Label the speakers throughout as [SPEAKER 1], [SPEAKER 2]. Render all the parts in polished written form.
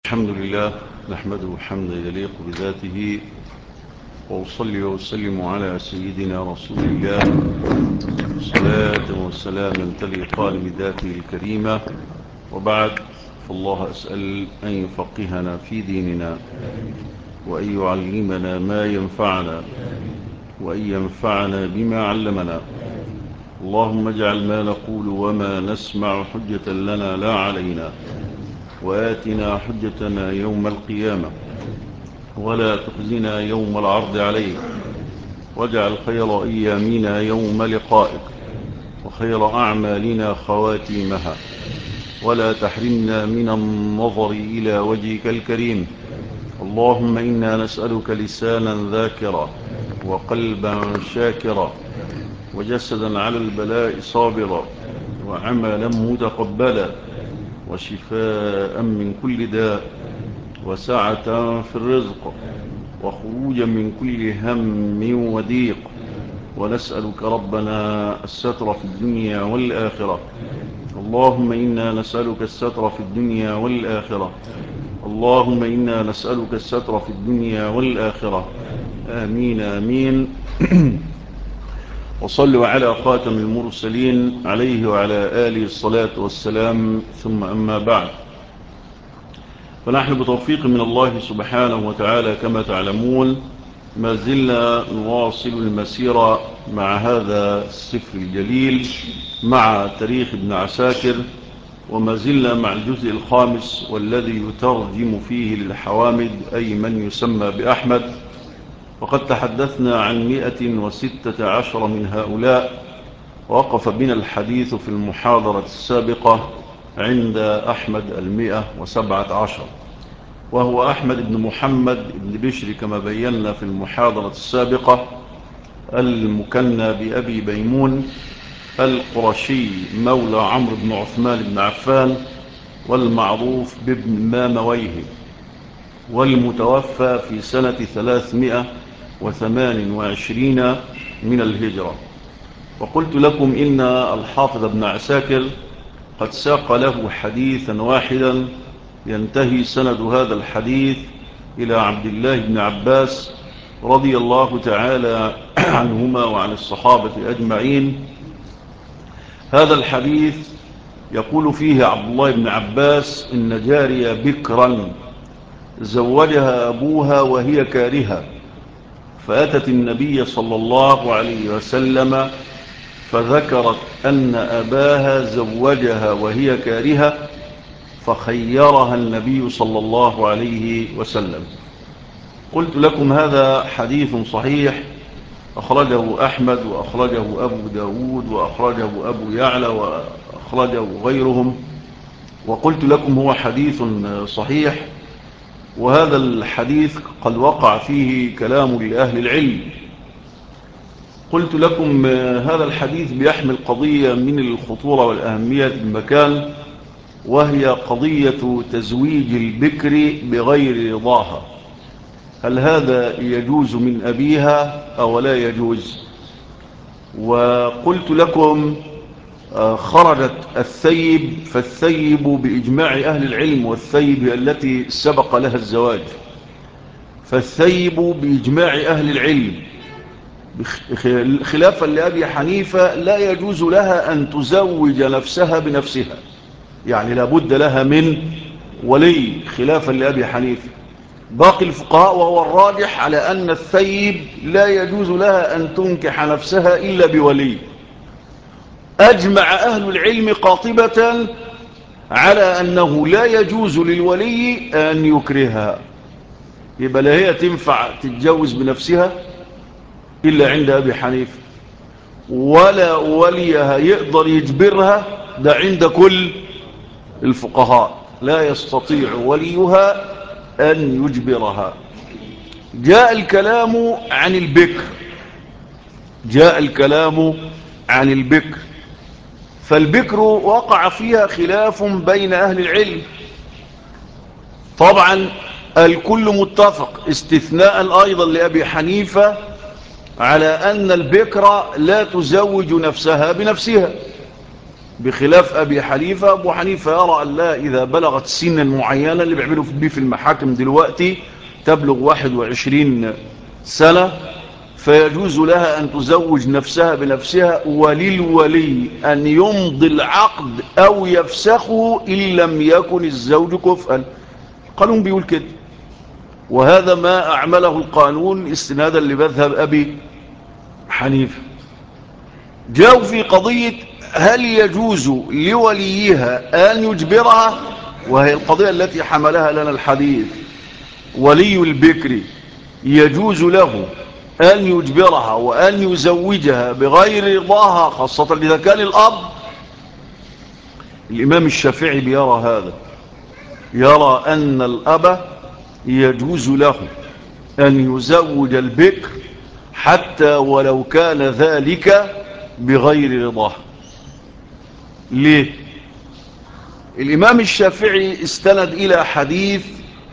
[SPEAKER 1] الحمد لله نحمده حمدا يليق بذاته، وأصلي وأسلم على سيدنا رسول الله صلاة وسلاما تليقان بذاته الكريمة. وبعد، فالله أسأل أن يفقهنا في ديننا، وأن يعلمنا ما ينفعنا، وأن ينفعنا بما علمنا. اللهم اجعل ما نقول وما نسمع حجة لنا لا علينا، وآتنا حجتنا يوم القيامة، ولا تخزنا يوم العرض عليك، واجعل خير أيامنا يوم لقائك، وخير أعمالنا خواتيمها، ولا تحرمنا من النظر إلى وجهك الكريم. اللهم إنا نسألك لسانا ذاكرا، وقلبا شاكرا، وجسدا على البلاء صابرا، وعملا متقبلا، وشفاء من كل داء، وسعة في الرزق، وخروجا من كل هم وضيق. ونسألك ربنا الستر في الدنيا والآخرة. اللهم إنا نسألك الستر في الدنيا والآخرة. اللهم إنا نسألك الستر في الدنيا والآخرة. آمين آمين. وصلوا على خاتم المرسلين عليه وعلى آله الصلاة والسلام، ثم أما بعد، فنحن بتوفيق من الله سبحانه وتعالى كما تعلمون ما زلنا نواصل المسيرة مع هذا السفر الجليل، مع تاريخ ابن عساكر، وما زلنا مع الجزء الخامس والذي يترجم فيه للحوامد، أي من يسمى بأحمد. وقد تحدثنا عن 116 من هؤلاء، ووقف بنا الحديث في المحاضرة السابقة عند أحمد 117، وهو أحمد بن محمد بن بشر كما بينا في المحاضرة السابقة، المكنى بأبي بيمون، القرشي، مولى عمرو بن عثمان بن عفان، والمعروف بابن مامويه، والمتوفى في سنة 328 من الهجرة. وقلت لكم إن الحافظ ابن عساكر قد ساق له حديثا واحدا ينتهي سند هذا الحديث إلى عبد الله بن عباس رضي الله تعالى عنهما وعن الصحابة أجمعين. هذا الحديث يقول فيه عبد الله بن عباس: إن جارية بكرا زوجها أبوها وهي كارهة، فأتت النبي صلى الله عليه وسلم فذكرت أن أباها زوجها وهي كارهة، فخيرها النبي صلى الله عليه وسلم. قلت لكم هذا حديث صحيح، أخرجه أحمد، وأخرجه أبو داود، وأخرجه أبو يعلى، وأخرجه غيرهم. وقلت لكم هو حديث صحيح، وهذا الحديث قد وقع فيه كلام لأهل العلم. قلت لكم هذا الحديث بيحمل قضية من الخطورة والأهمية المكان، وهي قضية تزويج البكر بغير رضاها. هل هذا يجوز من أبيها أو لا يجوز؟ وقلت لكم خرجت الثيب، فالثيب بإجماع أهل العلم، والثيب التي سبق لها الزواج، فالثيب بإجماع أهل العلم خلافا لأبي حنيفة لا يجوز لها أن تزوج نفسها بنفسها، يعني لابد لها من ولي، خلافا لأبي حنيفة. باقي الفقهاء وهو الراجح على أن الثيب لا يجوز لها أن تنكح نفسها إلا بولي. أجمع أهل العلم قاطبة على أنه لا يجوز للولي أن يكرهها، يبقى لا هي تنفع تتجوز بنفسها إلا عند أبي حنيفة، ولا وليها يقدر يجبرها، ده عند كل الفقهاء لا يستطيع وليها أن يجبرها. جاء الكلام عن البكر، جاء الكلام عن البكر، فالبكر وقع فيها خلاف بين أهل العلم. طبعا الكل متفق استثناء أيضا لأبي حنيفة على أن البكر لا تزوج نفسها بنفسها، بخلاف أبي حنيفة. أبو حنيفة يرى أن لا، إذا بلغت سنا معينة اللي بيعملوا بيه في المحاكم دلوقتي تبلغ 21 سنة، فيجوز لها أن تزوج نفسها بنفسها، وللولي أن يمضي العقد أو يفسخه إن لم يكن الزوج كفءا. القانون بيقول كده، وهذا ما أعمله القانون استنادا لمذهب أبي حنيفة. جاءوا في قضية هل يجوز لوليها أن يجبرها، وهي القضية التي حملها لنا الحديث. ولي البكر يجوز له أن يجبرها وأن يزوجها بغير رضاها، خاصة إذا كان الأب. الإمام الشافعي بيرى هذا، يرى أن الأب يجوز له أن يزوج البكر حتى ولو كان ذلك بغير رضاه. ليه؟ الإمام الشافعي استند إلى حديث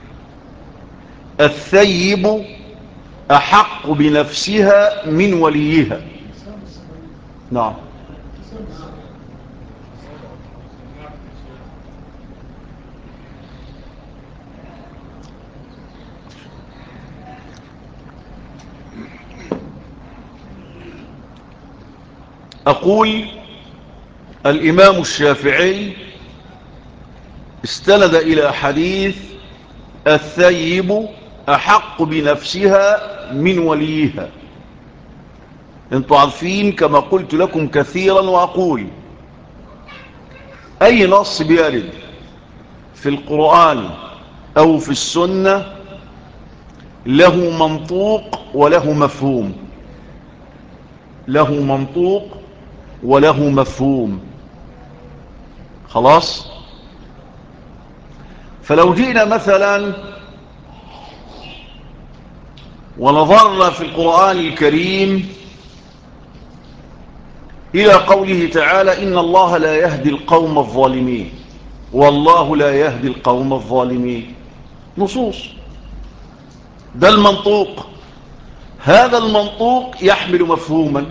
[SPEAKER 1] الثيب أحق بنفسها من وليها. نعم. أقول الإمام الشافعي استند إلى حديث الثيب أحق بنفسها من وليها. انتوا عارفين كما قلت لكم كثيرا وأقول، أي نص بيرد في القرآن أو في السنة له منطوق وله مفهوم، له منطوق وله مفهوم. خلاص؟ فلو جئنا مثلا ونظرنا في القرآن الكريم إلى قوله تعالى إن الله لا يهدي القوم الظالمين، والله لا يهدي القوم الظالمين، نصوص، ده المنطوق. هذا المنطوق يحمل مفهوما.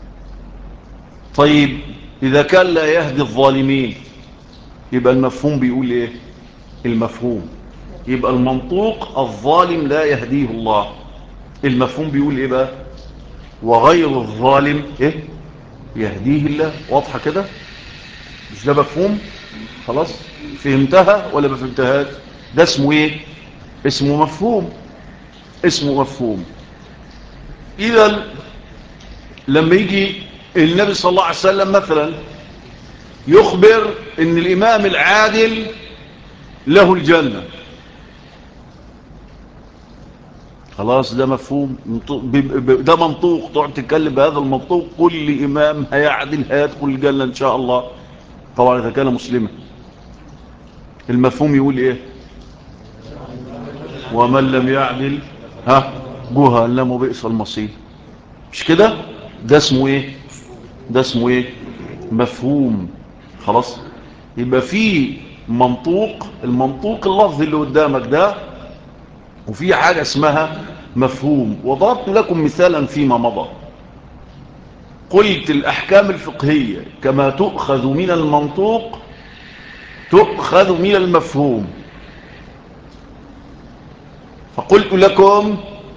[SPEAKER 1] طيب إذا كان لا يهدي الظالمين يبقى المفهوم بيقول إيه؟ المفهوم يبقى المنطوق الظالم لا يهديه الله، المفهوم بيقول إيه بقى؟ وغير الظالم إيه؟ يهديه الله. واضحة كده؟ مش ده مفهوم؟ خلاص فهمتها ولا ما فهمتهاش؟ ده اسمه إيه؟ اسمه مفهوم، اسمه مفهوم. إذا لما يجي النبي صلى الله عليه وسلم مثلا يخبر ان الامام العادل له الجنة، خلاص ده مفهوم، ده منطوق، تقعد تتكلم بهذا المنطوق، كل امام هيعدل هيدخل الجنة ان شاء الله، طبعا اذا كان مسلما. المفهوم يقول ايه؟ ومن لم يعدل جهنم وبئس المصير. مش كده؟ ده اسمه ايه؟ ده اسمه ايه؟ مفهوم. خلاص، يبقى في منطوق، المنطوق اللفظي اللي قدامك ده، وفي حاجة اسمها مفهوم. وضربت لكم مثالا فيما مضى، قلت الأحكام الفقهية كما تؤخذ من المنطوق تؤخذ من المفهوم. فقلت لكم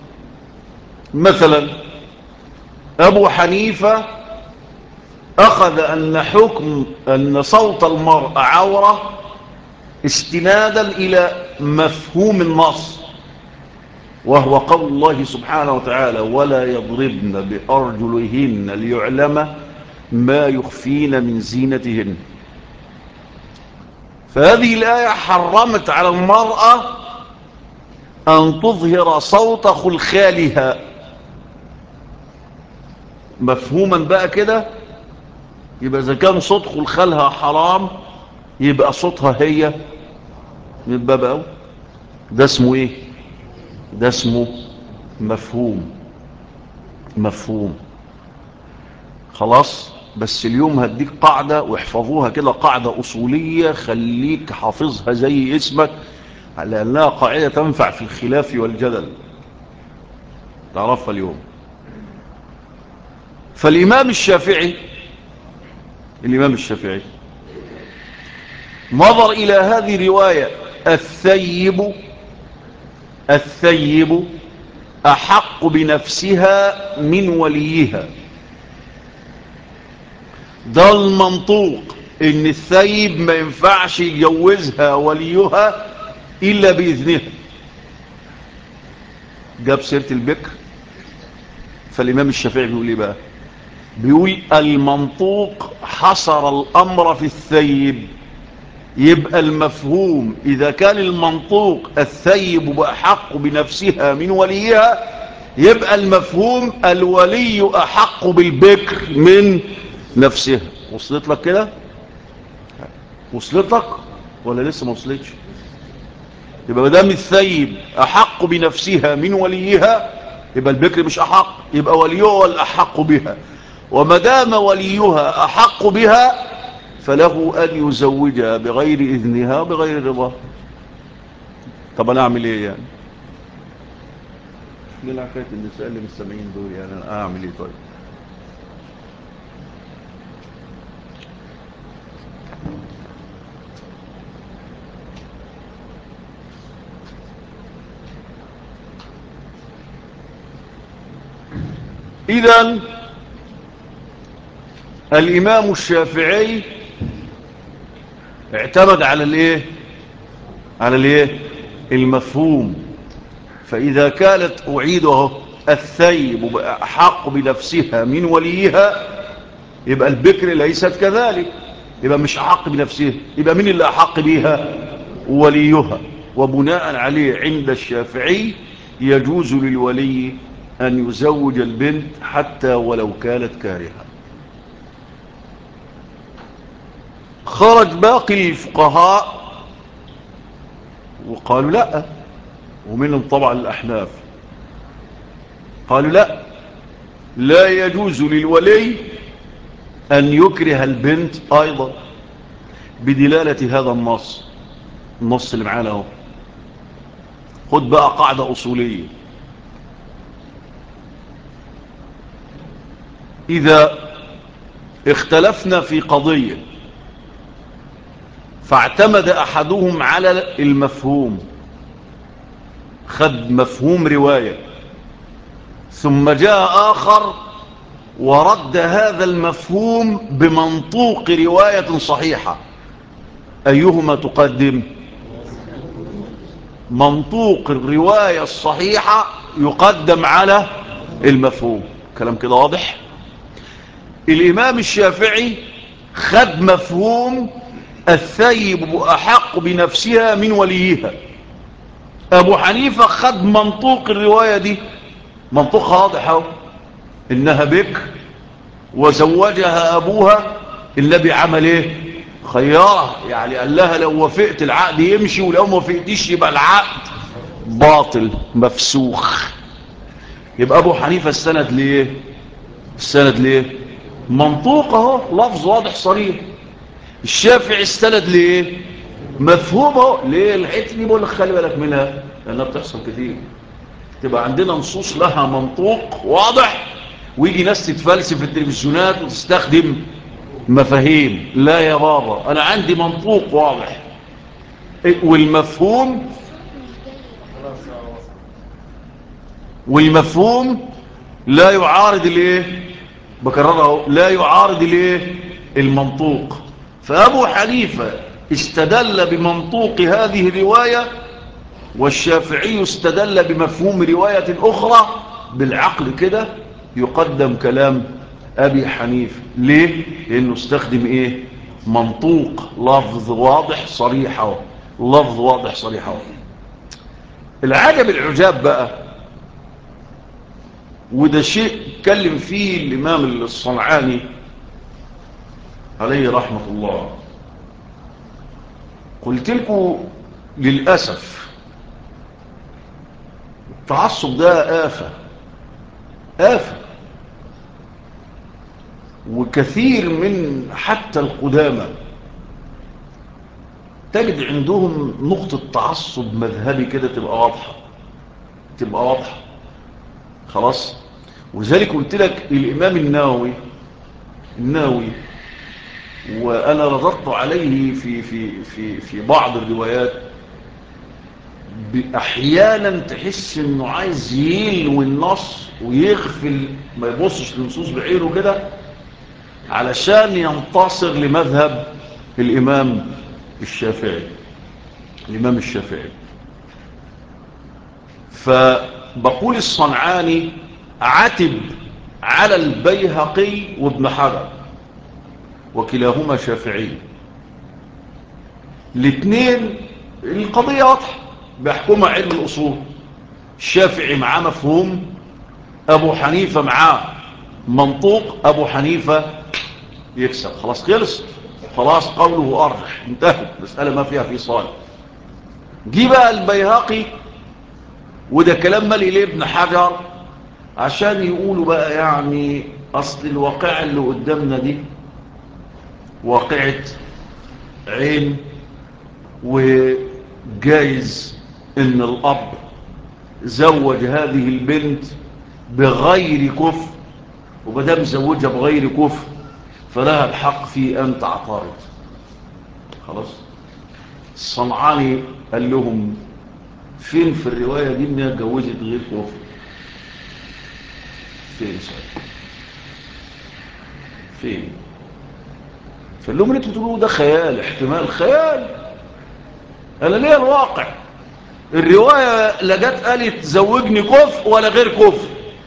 [SPEAKER 1] مثلا أبو حنيفة أخذ أن صوت المرأة عورة استنادا إلى مفهوم النص، وهو قول الله سبحانه وتعالى ولا يضربن بأرجلهن ليعلم ما يخفين من زينتهن. فهذه الآية حرمت على المرأة أن تظهر صوت خلخالها. مفهوما بقى كده؟ يبقى إذا كان صوت خلخالها حرام يبقى صوتها هي من باب أول. ده اسمه إيه؟ ده اسمه مفهوم. مفهوم. خلاص، بس اليوم هديك قاعدة واحفظوها كده، قاعدة أصولية خليك حافظها زي اسمك، لأنها قاعدة تنفع في الخلاف والجدل، تعرفها اليوم. فالإمام الشافعي نظر إلى هذه الرواية الثيب أحق بنفسها من وليها. ده المنطوق، إن الثيب ما ينفعش يجوزها وليها إلا بإذنها. جاب سيرة البكر، فالإمام الشافعي بيقول إيه بقى؟ بيقول المنطوق حصر الأمر في الثيب. يبقى المفهوم إذا كان المنطوق الثيب بأحق بنفسها من وليها، يبقى المفهوم الولي أحق بالبكر من نفسها. وصلت لك كده؟ وصلت لك ولا لسه ما وصلتش؟ يبقى مدام الثيب أحق بنفسها من وليها، يبقى البكر مش أحق، يبقى وليها الأحق بها. ومدام وليها أحق بها فله أن يزوجها بغير إذنها بغير رضاها. طب أنا أعمل إيه يعني؟ من حكاية النساء اللي مستمعين دول يعني أنا أعمل إيه طيب؟ إذن الإمام الشافعي اعتمد على الإيه؟ على الإيه؟ المفهوم. فإذا كانت أعيده الثيب أحق بنفسها من وليها، يبقى البكر ليست كذلك، يبقى مش أحق بنفسها، يبقى من اللي أحق بها؟ وليها. وبناء عليه عند الشافعي يجوز للولي أن يزوج البنت حتى ولو كانت كارهة. خرج باقي الفقهاء وقالوا لا، ومنهم طبعا الأحناف قالوا لا يجوز للولي أن يكره البنت أيضا بدلالة هذا النص اللي معانا اهو. خد بقى قاعدة أصولية: إذا اختلفنا في قضية فاعتمد أحدهم على المفهوم، خد مفهوم رواية، ثم جاء آخر ورد هذا المفهوم بمنطوق رواية صحيحة، أيهما تقدم؟ منطوق الرواية الصحيحة يقدم على المفهوم. كلام كده واضح؟ الإمام الشافعي خد مفهوم الثيب أحق بنفسها من وليها. أبو حنيفة خد منطوق الرواية دي، منطوقها واضح اهو، إنها بكر وزوجها أبوها. النبي عمل إيه؟ خيارها، يعني قال لها لو وافقت العقد يمشي، ولو ما وافقتش يبقى العقد باطل مفسوخ. يبقى أبو حنيفة السند ليه؟ منطوق اهو، لفظ واضح صريح. الشافعي السند ليه؟ مفهوم اهو. ليه الحته دي؟ بقول لك خلي بالك منها لانها بتحصل كتير. تبقى عندنا نصوص لها منطوق واضح، ويجي ناس تتفلسف في التلفزيونات وتستخدم مفاهيم. لا يا بابا، انا عندي منطوق واضح والمفهوم لا يعارض الايه؟ بكررها، لا يعارض الايه؟ المنطوق. فابو حنيفه استدل بمنطوق هذه الروايه، والشافعي استدل بمفهوم روايه اخرى. بالعقل كده يقدم كلام ابي حنيفه. ليه؟ لانه استخدم ايه؟ منطوق، لفظ واضح صريح اهو، لفظ واضح صريح اهو. العجب العجاب بقى، وده شيء اتكلم فيه الإمام الصنعاني عليه رحمة الله. قلت لكم للأسف التعصب ده آفة. وكثير من حتى القدامى تجد عندهم نقطة تعصب مذهبي كده تبقى واضحة خلاص. وذلك قلت لك الإمام النووي وأنا رددت عليه في بعض الروايات. أحيانا تحس إنه عايز يلوي النص ويغفل، ما يبصش للنصوص بعينه كده علشان ينتصر لمذهب الإمام الشافعي. الإمام الشافعي. فبقول الصنعاني عتب على البيهقي وابن حجر، وكلاهما شافعي. الاثنين القضية واضحة، بيحكمها علم الأصول. الشافعي معاه مفهوم، أبو حنيفة معاه منطوق، أبو حنيفة يكسب. خلاص خلص، خلاص قوله أرجح، انتهت مسألة ما فيها فصال. جي بقى البيهقي، وده كلام مالي لابن حجر، عشان يقولوا بقى يعني أصل الواقع اللي قدامنا دي واقعة عين، وجايز ان الاب زوج هذه البنت بغير كفر، ومدام زوجها بغير كفر فلها الحق في ان تعترض. خلاص. الصنعاني قال لهم فين في الرواية دي انها اتجوزت غير كفر؟ فين سأل؟ فين؟ فقال لهم اللي انتوا بتقولوه ده خيال، احتمال خيال. انا ليه الواقع؟ الرواية لا جت قالت زوجني كفء ولا غير كفء.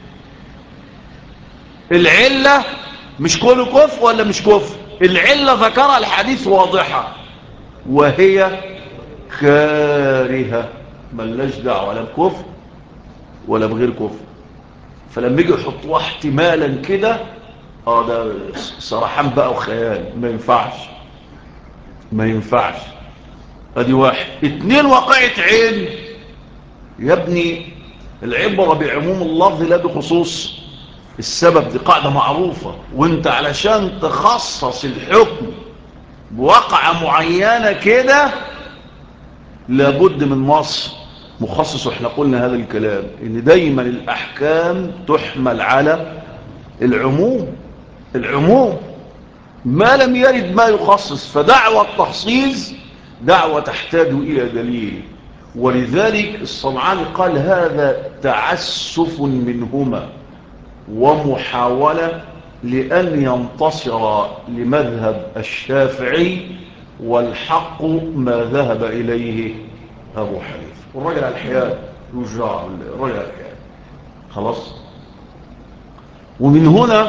[SPEAKER 1] العلة مش كله كفء ولا مش كفء، العلة ذكرها الحديث واضحة، وهي كارهة، ملناش دعوة ولا بكفء ولا بغير كفء. فلما يجي يحطوها احتمالا كده، ده صراحان بقى وخيال، ما ينفعش، ما ينفعش. ادي واحد. اتنين، واقعة عين. يا ابني العبرة بعموم اللفظ لا بخصوص السبب، دي قاعدة معروفة. وانت علشان تخصص الحكم بواقعة معينة كده لابد من نص مخصص. واحنا قلنا هذا الكلام، ان دايما الاحكام تحمل على العموم. العموم ما لم يرد ما يخصص، فدعوة التخصيص دعوة تحتاج الى دليل. ولذلك الصنعاني قال هذا تعسف منهما ومحاولة لأن ينتصر لمذهب الشافعي، والحق ما ذهب إليه أبو حنيفة. والرجل على الحياة يجرع، الرجل على الحياة. خلاص. ومن هنا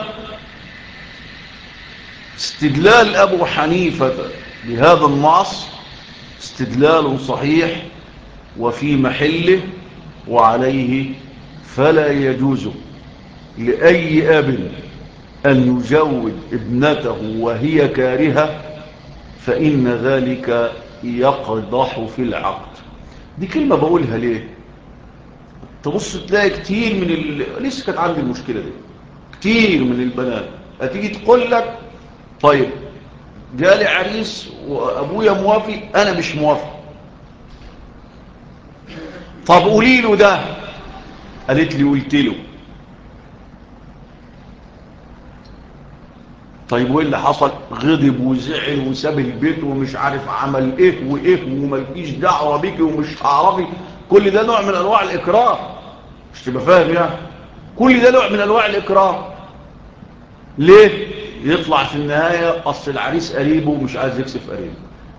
[SPEAKER 1] استدلال أبو حنيفة بهذا النص استدلال صحيح وفي محله، وعليه فلا يجوز لأي أب أن يجوز ابنته وهي كارهة، فإن ذلك يقضح في العقد. دي كلمة بقولها ليه؟ تبص تلاقي كتير من لسه كانت عندي المشكلة دي. كتير من البنات هتيجي تقول لك طيب جالي عريس وأبويا موافق، أنا مش موافق. طب قولي له ده. قالت لي قلت له. طيب وايه اللي حصل؟ غضب وزعل وساب البيت ومش عارف عمل ايه وايه، وملكيش دعوه بيكي ومش هعرفي. كل ده نوع من انواع الاكراه، مش تبقى فاهم يعني؟ كل ده نوع من انواع الاكراه. ليه؟ يطلع في النهايه اصل العريس قريبه ومش عايز يكسف قريبه.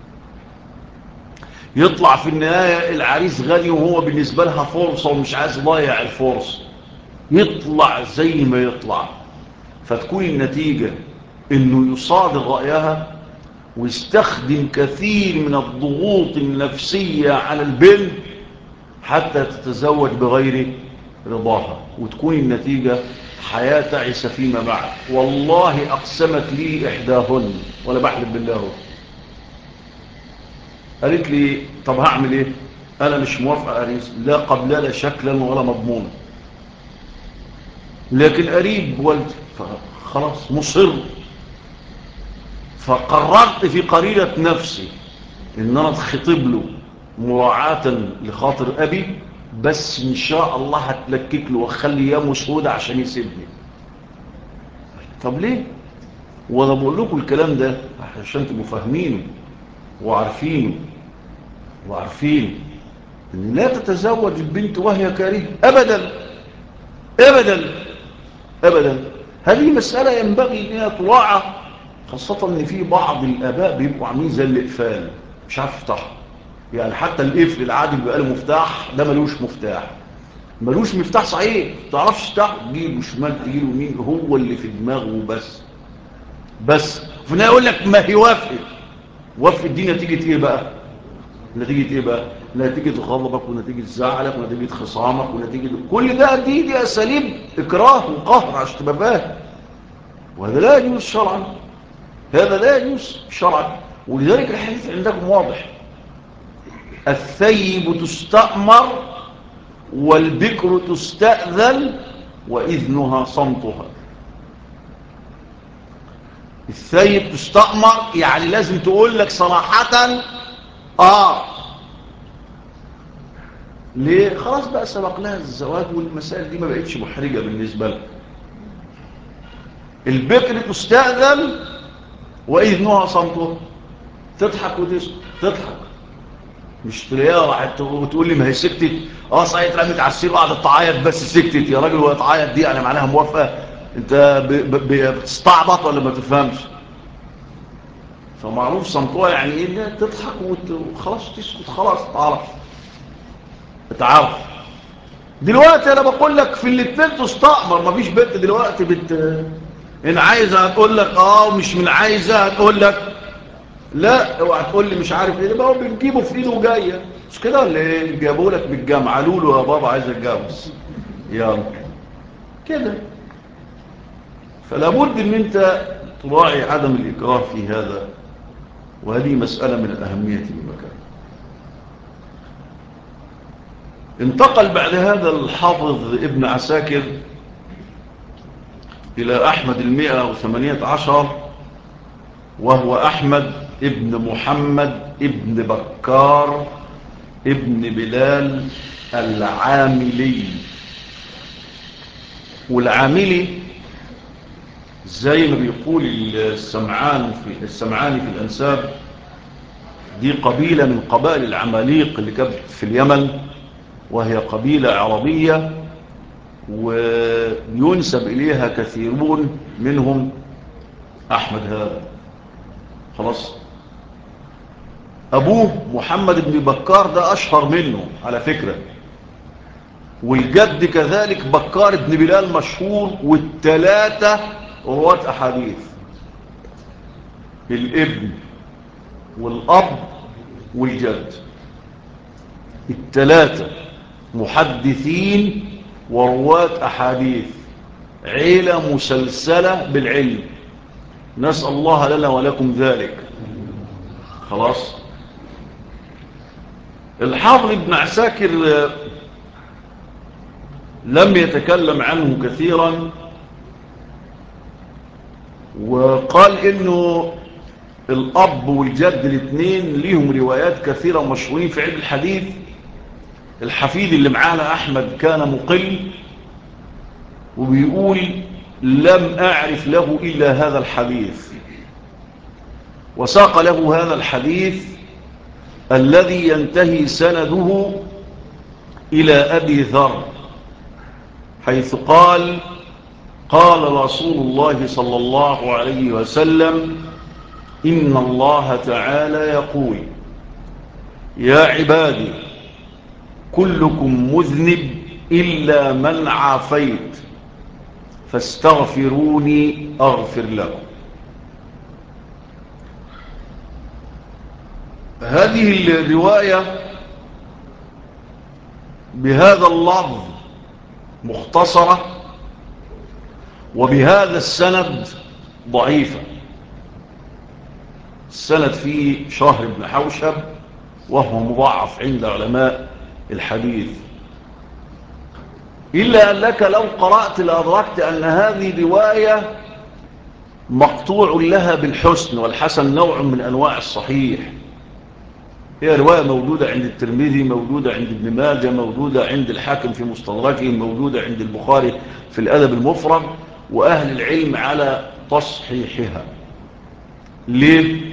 [SPEAKER 1] يطلع في النهايه العريس غني وهو بالنسبه لها فرصه ومش عايز يضيع الفرصه. يطلع زي ما يطلع. فتكون النتيجه انه يصادر رايها ويستخدم كثير من الضغوط النفسية على البنت حتى تتزوج بغير رضاها، وتكون النتيجة حياة تعيسة فيما بعد. والله أقسمت لي إحداهن ولا بحلف بالله، قالت لي طب هعمل إيه؟ أنا مش موافقة أريس، لا قبل شكلا ولا مضمونا، لكن قريب والدي فخلاص مصر. فقررت في قريرة نفسي ان انا اتخطب له مراعاة لخاطر ابي، بس ان شاء الله هتلكك له واخلي يامه سودة عشان يسيبني. طب ليه؟ وأنا بقول لكم الكلام ده عشان تبقوا فاهمينه وعارفينه إن لا تتزوج البنت وهي كارهة أبدا أبدا أبدا. هذه مسألة ينبغي أنها تراعى، خاصة أن في بعض الآباء بيبقوا عاملين زي الإقفال، مش عارف يفتحها. يعني حتى القفل العادي بيبقى له مفتاح، ده ملوش مفتاح، ملوش مفتاح صحيح، ما تعرفش تفتحه، تجيبه شمال تجيبه يمين، هو اللي في دماغه بس في النهاية يقول لك ما هي وافق دي نتيجة ايه بقى؟ نتيجة غضبك ونتيجة زعلك ونتيجة خصامك ونتيجة كل ده، دي أساليب إكراه وقهر عشان تبقى فاهم. وهذا لا يجوز شرعا. ولذلك الحديث عندكم واضح: الثيب تستأمر والبكر تستأذن وإذنها صمتها. الثيب تستأمر يعني لازم تقول لك صراحة ليه؟ خلاص بقى سبق لها الزواج والمسائل دي ما بقتش محرجة بالنسبة لك. البكر تستأذن وإذنها صمتها، تضحك وتسكت، تضحك مش تلاقيها راحت وتقول لي ما هي سكتت. صحيح اترمت على السرير وقعدت تعيط بس سكتت. يا راجل وهي تعيط دي يعني معناها موافقه؟ انت بتستعبط ولا ما تفهمش؟ فمعروف صمتها يعني ايه؟ انها تضحك وخلاص تسكت، خلاص تعرف. دلوقتي انا بقول لك في الاثنين تستأمر، مفيش بنت دلوقتي ان عايزه هتقول لك ومش من عايزه هتقول لك لا. اوعى تقول لي مش عارف ايه، ده هو بنجيبه في ايده وجايه، مش كده ولا ايه؟ جابوا لك بالجامعه قالوا له يا بابا عايز اتجوز، يلا كده. فلا بد ان انت تراعي عدم الاكراه في هذا، وهذه مساله من اهميه المكان. انتقل بعد هذا الحافظ ابن عساكر الى احمد 118، وهو احمد ابن محمد ابن بكار ابن بلال العاملي. والعاملي زي ما بيقول السمعاني في الأنساب، دي قبيلة من قبائل العماليق اللي كانت في اليمن، وهي قبيلة عربية وينسب إليها كثيرون، منهم أحمد هذا. خلاص، أبوه محمد بن بكار ده أشهر منه على فكرة، والجد كذلك بكار بن بلال مشهور، والثلاثة رواة أحاديث، الابن والأب والجد، الثلاثة محدثين ورواة أحاديث، عيلة مسلسلة بالعلم، نسأل الله لنا ولكم ذلك. خلاص، الحافظ ابن عساكر لم يتكلم عنه كثيرا، وقال إنه الأب والجد الاثنين ليهم روايات كثيرة مشهورين في علم الحديث. الحفيد اللي معانا أحمد كان مقل، وبيقول لم أعرف له إلا هذا الحديث، وساق له هذا الحديث الذي ينتهي سنده إلى أبي ذر، حيث قال: قال رسول الله صلى الله عليه وسلم: إن الله تعالى يقول: يا عبادي كلكم مذنب إلا من عافيت فاستغفروني أغفر لكم. هذه الرواية بهذا اللفظ مختصرة، وبهذا السند ضعيفة. السند فيه شهر بن حوشب، وهو مضاعف عند علماء الحديث، إلا أنك لو قرأت لأدركت أن هذه رواية مقطوع لها بالحسن، والحسن نوع من أنواع الصحيح. هي رواية موجودة عند الترمذي، موجودة عند ابن ماجه، موجودة عند الحاكم في مستدركه، موجودة عند البخاري في الأدب المفرد، وأهل العلم على تصحيحها. ليه؟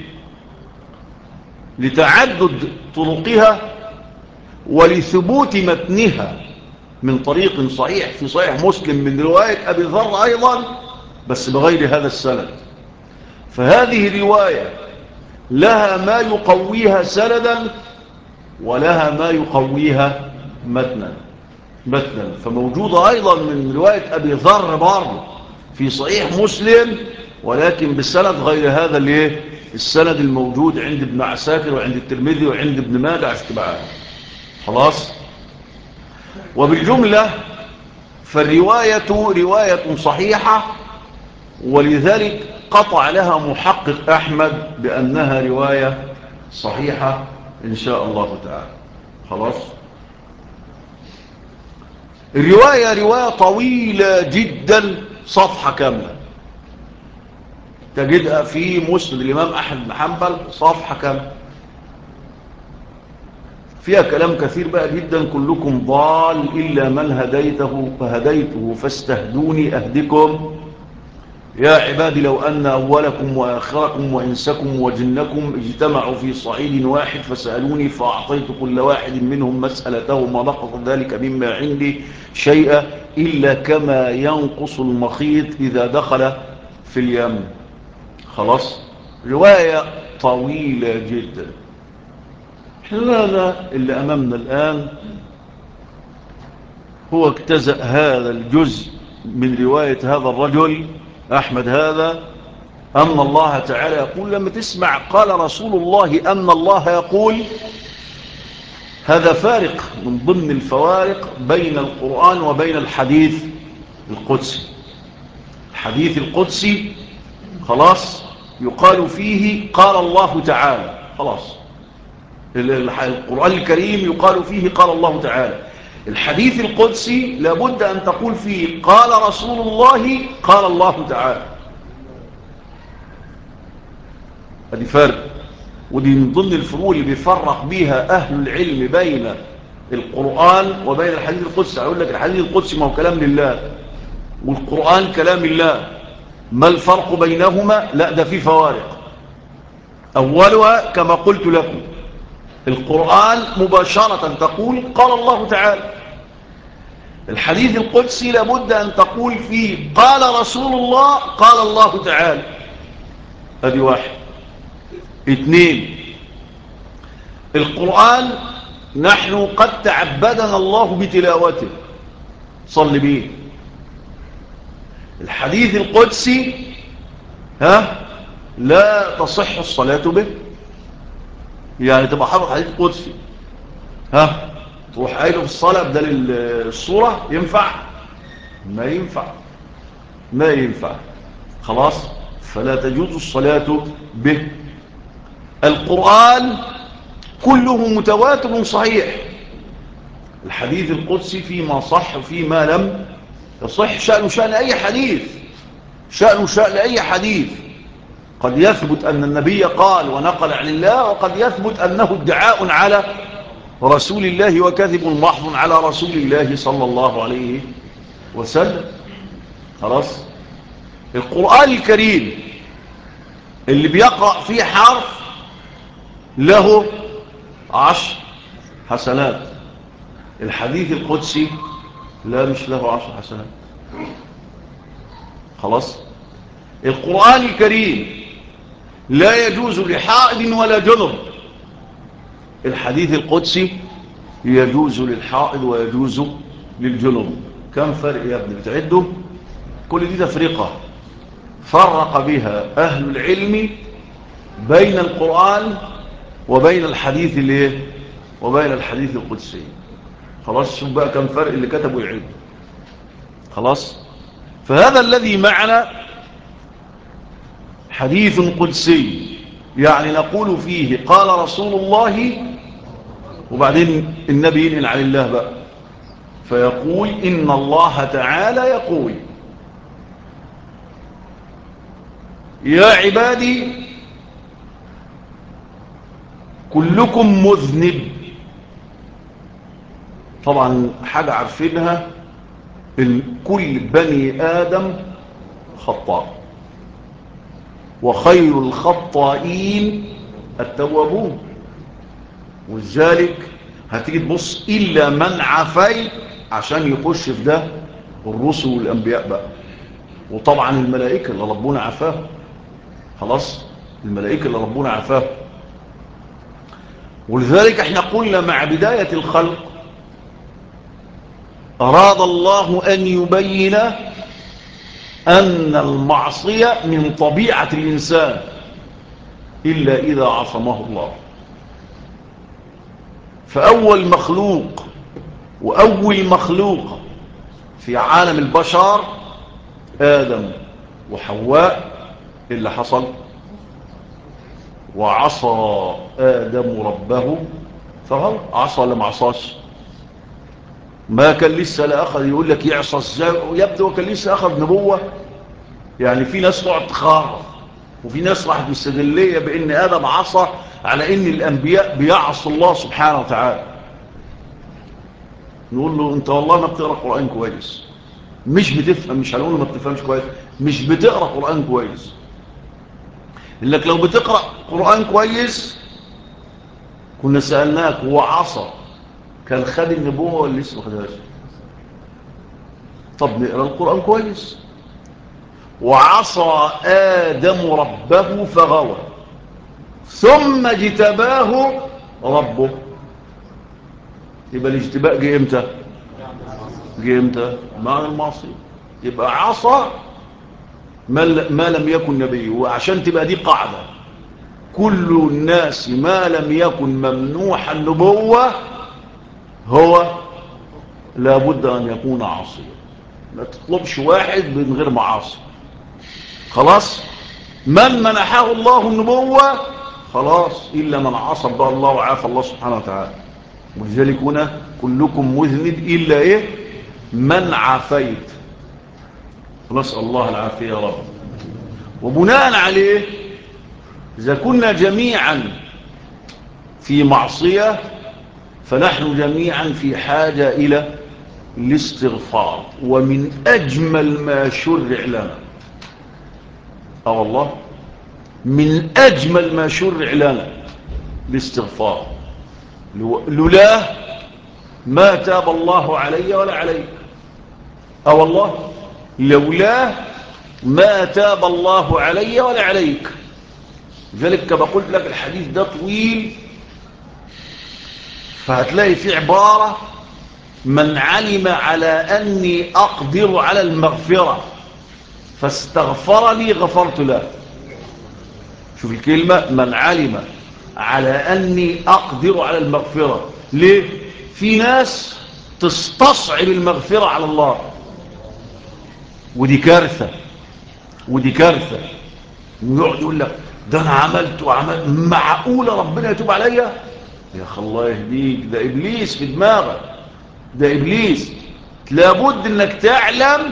[SPEAKER 1] لتعدد طرقها ولثبوت متنها من طريق صحيح في صحيح مسلم من رواية أبي ذر أيضا، بس بغير هذا السند. فهذه الرواية لها ما يقويها سندا ولها ما يقويها متنا. فموجودة أيضا من رواية أبي ذر برضه في صحيح مسلم، ولكن بالسند غير هذا السند الموجود عند ابن عساكر وعند الترمذي وعند ابن ماجه اشتباعات. خلاص. وبالجملة فالرواية رواية صحيحة، ولذلك قطع لها محقق أحمد بأنها رواية صحيحة إن شاء الله تعالى. خلاص. الرواية رواية طويلة جدا، صفحة كاملة تجدها في مسند الإمام أحمد بن حنبل، صفحة كاملة فيها كلام كثير بقى جدا. كلكم ضال إلا من هديته فهديته فاستهدوني أهدكم. يا عبادي لو أن أولكم وآخركم وإنسكم وجنكم اجتمعوا في صعيد واحد فسألوني فأعطيت كل واحد منهم مسألته ما نقص ذلك مما عندي شيئا إلا كما ينقص المخيط إذا دخل في اليم. خلاص. رواية طويلة جدا. هذا اللي أمامنا الآن هو اجتزأ هذا الجزء من رواية هذا الرجل أحمد هذا، أن الله تعالى يقول. لما تسمع قال رسول الله أن الله يقول، هذا فارق من ضمن الفوارق بين القرآن وبين الحديث القدسي. الحديث القدسي خلاص يقال فيه قال الله تعالى، خلاص. القرآن الكريم يقال فيه قال الله تعالى. الحديث القدسي لابد أن تقول فيه قال رسول الله قال الله تعالى. هذه فرق، ودي من ضمن الفروق اللي بيفرق بيها أهل العلم بين القرآن وبين الحديث القدسي. أقول لك الحديث القدسي ما هو كلام لله والقرآن كلام الله، ما الفرق بينهما؟ لا، ده في فوارق. أولها كما قلت لكم، القرآن مباشرة تقول قال الله تعالى. الحديث القدسي لابد أن تقول فيه قال رسول الله قال الله تعالى. هذه واحد. اثنين، القرآن نحن قد تعبدنا الله بتلاوته، صل به. الحديث القدسي لا تصح الصلاة به. يعني تبقى حافظ حديث قدسي تروح قايله في الصلاة بدل الصورة، ينفع؟ ما ينفع. خلاص. فلا تجوز الصلاة به. القرآن كله متواتر صحيح. الحديث القدسي فيما صح وفيما لم يصح شأن أي حديث، شأن أي حديث. قد يثبت أن النبي قال ونقل عن الله، وقد يثبت أنه ادعاء على رسول الله وكذب محض على رسول الله صلى الله عليه وسلم. خلاص. القرآن الكريم اللي بيقرأ فيه حرف له 10 حسنات. الحديث القدسي لا، مش له 10 حسنات. خلاص. القرآن الكريم لا يجوز لحائض ولا جنب. الحديث القدسي يجوز للحائض ويجوز للجنب. كم فرق يا ابني بتعده؟ كل دي تفرقة فرق بها أهل العلم بين القرآن وبين الحديث وبين الحديث القدسي. خلاص. شوف بقى كم فرق اللي كتبوا يعد. خلاص. فهذا الذي معنا حديث قدسي، يعني نقول فيه قال رسول الله، وبعدين النبي ينقل عن الله بقى فيقول إن الله تعالى يقول يا عبادي كلكم مذنب. طبعا حاجة عارفينها، كل بني آدم خطاء. وخير الخطائين التوابون. ولذلك هتيجي تبص إلا من عفيت عشان يخش في ده الرسل والأنبياء بقى، وطبعا الملائكة اللي ربنا عفاه. خلاص، الملائكة اللي ربنا عفاه. ولذلك احنا قلنا مع بداية الخلق أراد الله أن يبين أن المعصية من طبيعة الإنسان إلا إذا عصمه الله. فأول مخلوق وأول مخلوق في عالم البشر آدم وحواء. اللي حصل وعصى آدم ربه فغوى. عصى ولا ما عصاش؟ ما كان لسه لا أخذ يقول لك يعصى ازاي، يبدو كان لسه أخذ نبوة. يعني في ناس تقعد تخارف، وفي ناس راحت مستدلية بأن آدم عصى على أن الأنبياء بيعصوا الله سبحانه وتعالى. نقول له أنت والله ما بتقرأ قرآن كويس، مش بتفهم. مش هنقول له ما بتفهمش كويس، مش بتقرأ قرآن كويس. لك لو بتقرأ قرآن كويس كنا سألناك هو عصى كان خد النبوة ولا لسه ما خدهاش؟ طب نقرأ القرآن كويس. وعصى آدم ربه فغوى ثم اجتباه ربه. يبقى الاجتباء جه امتى؟ جه امتى؟ مع المعصية. يبقى عصى ما لم يكن نبي. وعشان تبقى دي قاعدة، كل الناس ما لم يكن ممنوح النبوة هو لابد أن يكون عاصيا. ما تطلبش واحد من غير معاصي. خلاص، من منحه الله النبوة خلاص، إلا من عصى بقى الله وعافى الله سبحانه وتعالى. ولذلك هنا كلكم مذنب إلا إيه؟ من عافيت. نسأل الله العافية يا رب. وبناء عليه إذا كنا جميعا في معصية فنحن جميعا في حاجة إلى الاستغفار. ومن أجمل ما شرع لنا، والله من أجمل ما شرع لنا الاستغفار. لولاه ما تاب الله علي ولا عليك. والله لولاه ما تاب الله علي ولا عليك. لذلك كما قلت لك الحديث ده طويل، فهتلاقي فيه عبارة: من علم على أني أقدر على المغفرة فاستغفرني غفرت له. شوف الكلمة: من علم على أني أقدر على المغفرة. ليه؟ في ناس تستصعب المغفرة على الله، ودي كارثة. ودي كارثة. ويقعد يقول لك ده أنا عملت وعملت، معقولة ربنا يتوب عليا؟ يا أخي الله يهديك، ده إبليس في دماغك، ده إبليس. لابد أنك تعلم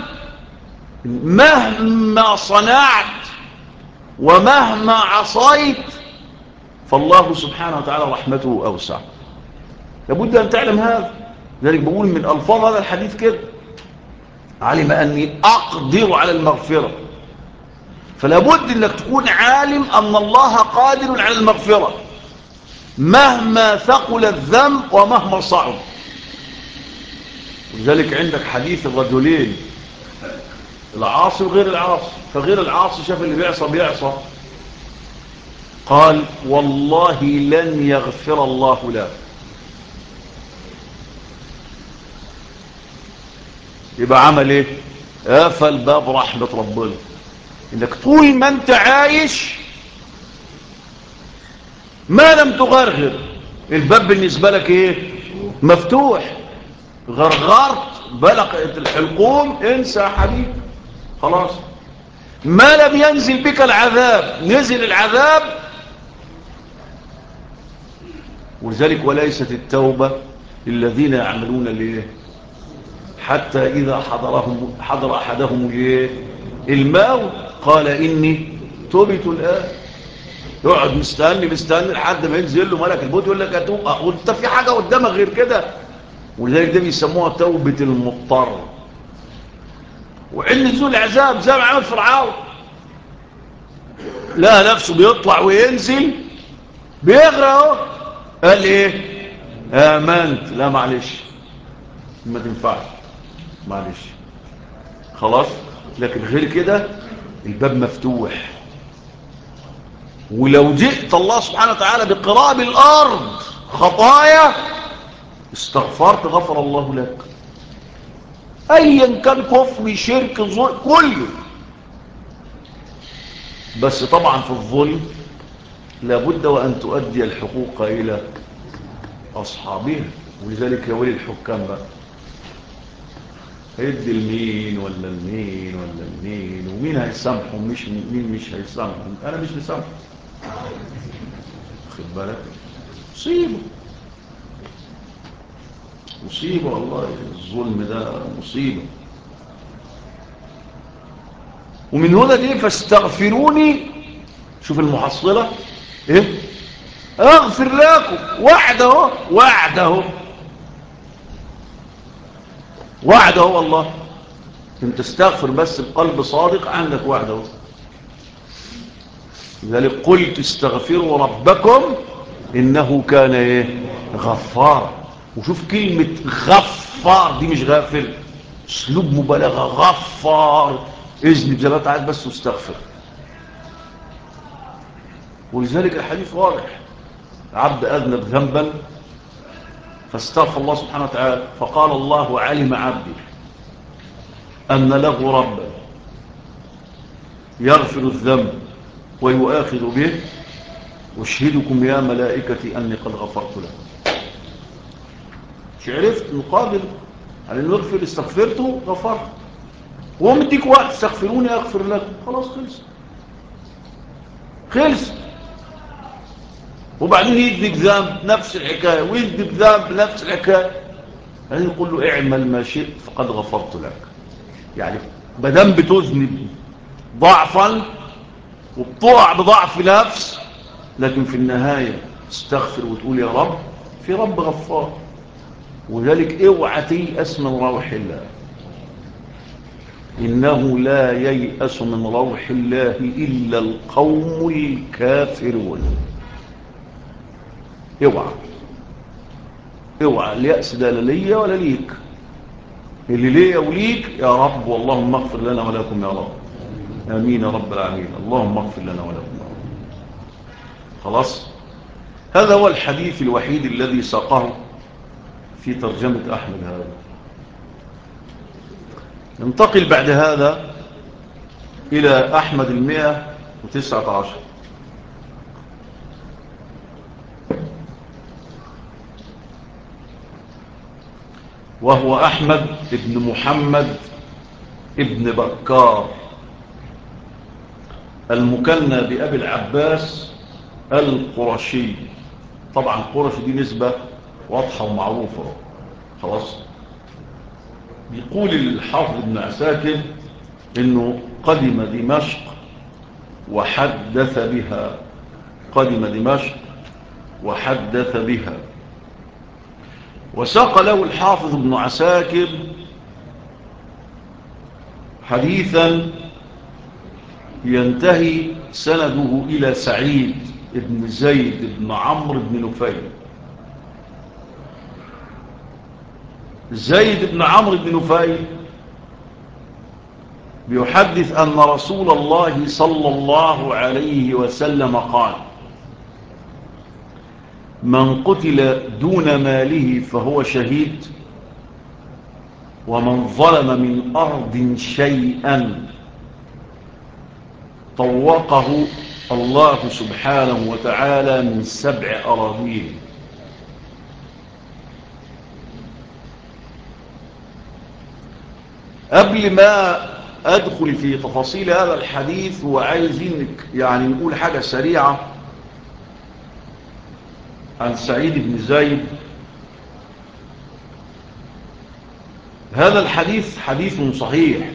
[SPEAKER 1] مهما صنعت ومهما عصيت فالله سبحانه وتعالى رحمته أوسع. لابد أن تعلم هذا. ذلك بقول من ألفاظ هذا الحديث كده: علم أني أقدر على المغفرة. فلابد أنك تكون عالم أن الله قادر على المغفرة مهما ثقل الذنب ومهما صعب. ولذلك عندك حديث الرجلين، العاصي وغير العاصي. فغير العاصي شاف اللي بيعصى قال: والله لن يغفر الله له. يبقى عمل ايه؟ قفل باب رحمة ربنا. انك طول ما انت عايش ما لم تغرغر الباب بالنسبة لك ايه؟ مفتوح. غرغرت بلغت الحلقوم انسى يا حبيبي، خلاص. ما لم ينزل بك العذاب نزل العذاب. ولذلك وليست التوبة للذين يعملون ليه حتى إذا حضر أحدهم الموت قال إني تبت الآن. يقعد مستني لحد ما ينزل له ملك الموت يقول لك أتوب. وانت في حاجة قدامك غير كده؟ ولذلك ده بيسموها توبة المضطر. وعند نزول العذاب زي ما عمل فرعون، لا نفسه بيطلع وينزل بيغرق اهو. قال ايه؟ امنت. لا معلش، ما تنفعش، معلش خلاص. لكن غير كده الباب مفتوح. ولو جئت الله سبحانه وتعالى بقراب الارض خطايا استغفرت غفر الله لك، ايا كان كفر شرك ظلم كله. بس طبعا في الظلم لابد وان تؤدي الحقوق الى اصحابها. ولذلك يا ولي الحكام بقى هيدي المين ولا المين ولا المين، ومين هيسامحه ومش مين مش هيسامحه. انا مش مسامحه، خد بالك. مصيبه، مصيبه والله، الظلم ده مصيبه. ومن هنا ليه فاستغفروني. شوف المحصله ايه؟ اغفر لكم. وعد اهو، وعد اهو، وعد اهو والله. انت تستغفر بس بقلب صادق، عندك وعد اهو. لذلك قلت استغفروا ربكم انه كان ايه؟ غفار. وشوف كلمة غفار دي مش غافر، اسلوب مبالغة. غفار، اذنب زي ما انت عايز بس واستغفر. ولذلك الحديث واضح، عبد اذنب ذنبا فاستغفر الله سبحانه وتعالى فقال الله علم عبدي ان له ربا يغفر الذنب ويؤاخذ به، أشهدكم يا ملائكتي أني قد غفرت له. مش عرفت مقابل على أنه يغفر؟ استغفرته غفرت، وهو مديك وقت استغفروني أغفر لكم. خلاص خلص، خلص. وبعدين يديك ذنب نفس الحكاية، ويديك ذنب نفس الحكاية، يعني يقول له اعمل ما شئت فقد غفرت لك. يعني بدم بتذنب ضعفا وبتقع بضعف نفس، لكن في النهاية استغفر وتقول يا رب، في رب غفار. وذلك اوعى تيأس من روح الله، إنه لا ييأس من روح الله إلا القوم الكافرون. اوعى، اوعى. اليأس ده لا ليا ولا ليك، اللي ليا وليك يا رب. واللهم اغفر لنا ولكم يا رب، آمين يا رب العالمين. اللهم اغفر لنا ولكم يا رب. خلاص. هذا هو الحديث الوحيد الذي ساقه في ترجمة أحمد هذا. ننتقل بعد هذا إلى أحمد 119، وهو أحمد ابن محمد ابن بكار المكنى بأبي العباس القرشي. طبعا القرشي دي نسبة واضحة ومعروفة. خلاص. بيقول الحافظ ابن عساكر انه قدم دمشق وحدث بها، قدم دمشق وحدث بها. وساق له الحافظ ابن عساكر حديثا ينتهي سنده إلى سعيد ابن زيد بن عمرو بن نفيل. زيد بن عمرو بن نفيل بيحدث أن رسول الله صلى الله عليه وسلم قال: من قتل دون ماله فهو شهيد، ومن ظلم من أرض شيئا طوقه الله سبحانه وتعالى من 7 أراضين. قبل ما أدخل في تفاصيل هذا الحديث وعايزينك يعني نقول حاجة سريعة عن سعيد بن زيد. هذا الحديث حديث صحيح،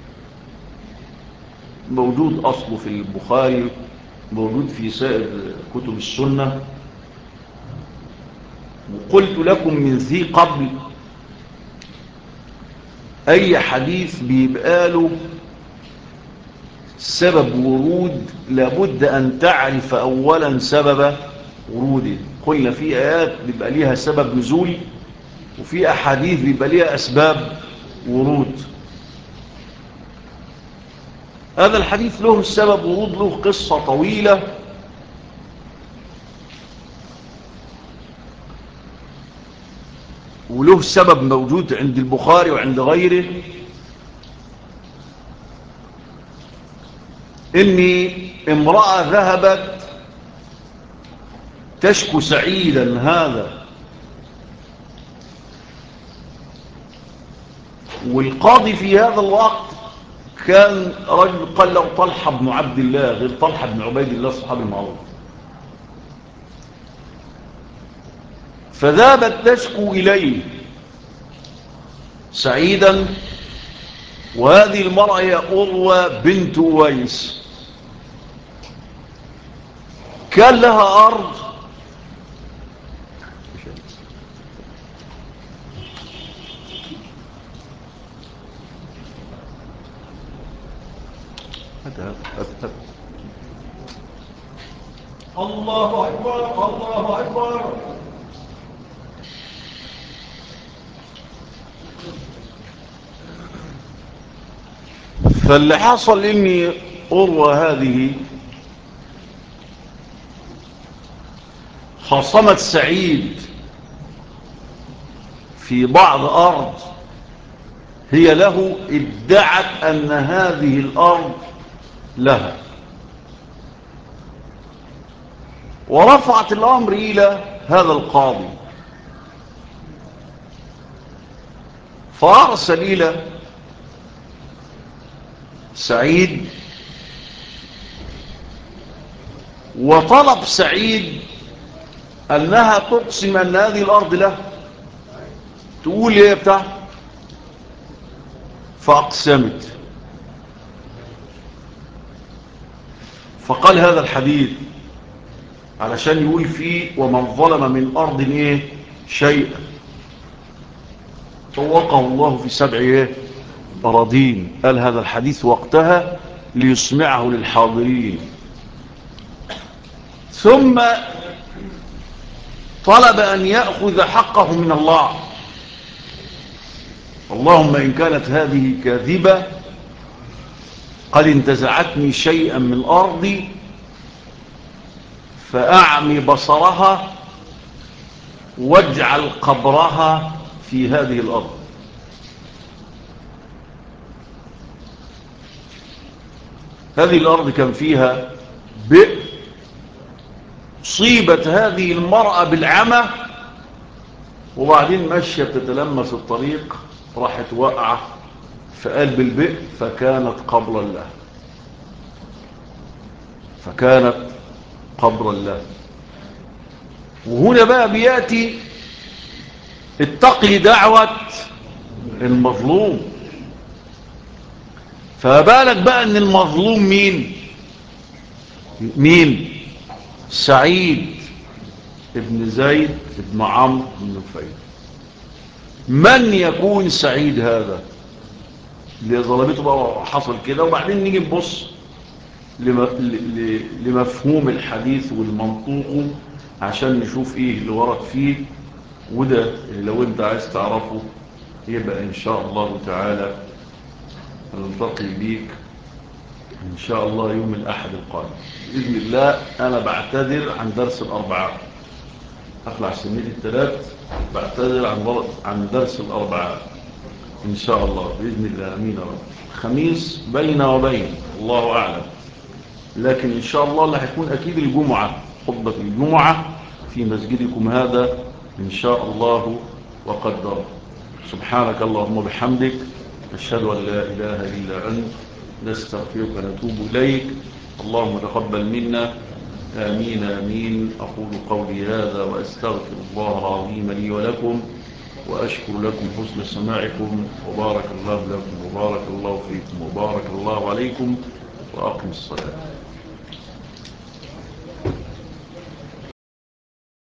[SPEAKER 1] موجود أصله في البخاري، موجود في سائر كتب السنة. وقلت لكم من ذي قبل أي حديث بيبقى له سبب ورود لابد أن تعرف أولا سبب وروده. قلنا في آيات بيبقى ليها سبب نزول، وفي أحاديث بيبقى ليها أسباب ورود. هذا الحديث له سبب ورود، له قصة طويلة، وله سبب موجود عند البخاري وعند غيره. إني امرأة ذهبت تشكو سعيدا هذا، والقاضي في هذا الوقت كان رجل قال له طلحة بن عبد الله، غير طلحة بن عبيد الله الصحابي المعروف. فذهبت تشكو إليه سعيدا، وهذه المرأة هي أروى بنت ويس، كان لها أرض الله أكبر الله أكبر. فاللي حصل إني أروى هذه خاصمت سعيد في بعض أرض هي له، ادعت أن هذه الأرض لها، ورفعت الأمر إلى هذا القاضي، فأرسل إلى سعيد وطلب سعيد أنها تقسم أن هذه الأرض له، تقول إيه بتاع، فأقسمت. فقال هذا الحديث علشان يقول فيه ومن ظلم من أرض إيه شيئا طوقه الله في 7 إيه أراضين. قال هذا الحديث وقتها ليسمعه للحاضرين. ثم طلب أن يأخذ حقه من الله. اللهم إن كانت هذه كاذبة قد انتزعتني شيئا من أرضي فأعمي بصرها واجعل قبرها في هذه الأرض. هذه الأرض كان فيها بئر، صيبت هذه المرأة بالعمى، وبعدين مشيت تتلمس الطريق، راحت وقعة في قلب البئر فكانت قبرا له، فكانت قبرا له. وهنا بقى بيأتي اتقي دعوة المظلوم. فبالك بقى ان المظلوم مين سعيد ابن زيد ابن عمرو بن نفيل. من يكون سعيد هذا اللي ظلمته بقى حصل كده؟ وبعدين نيجي نبص لمفهوم الحديث والمنطوق عشان نشوف ايه اللي ورد فيه. وده لو انت عايز تعرفه يبقى ان شاء الله تعالى نلتقي بيك إن شاء الله يوم الأحد القادم بإذن الله. أنا بعتذر عن درس الأربعاء، أطلع سنين الثلاث، بعتذر عن درس الأربعاء إن شاء الله بإذن الله. أمين رب. خميس بين وبين الله أعلم، لكن إن شاء الله اللي هيكون أكيد الجمعة، خطبة الجمعة في مسجدكم هذا إن شاء الله وقدر. سبحانك اللهم وبحمدك، أشهد أن لا إله إلا أنت، نستغفرك ونتوب إليك. اللهم تقبل منا، آمين آمين. أقول قولي هذا وأستغفر الله العظيم لي ولكم، وأشكر لكم حسن سماعكم، وبارك الله لكم وبارك الله فيكم وبارك الله عليكم، وأقم الصلاة.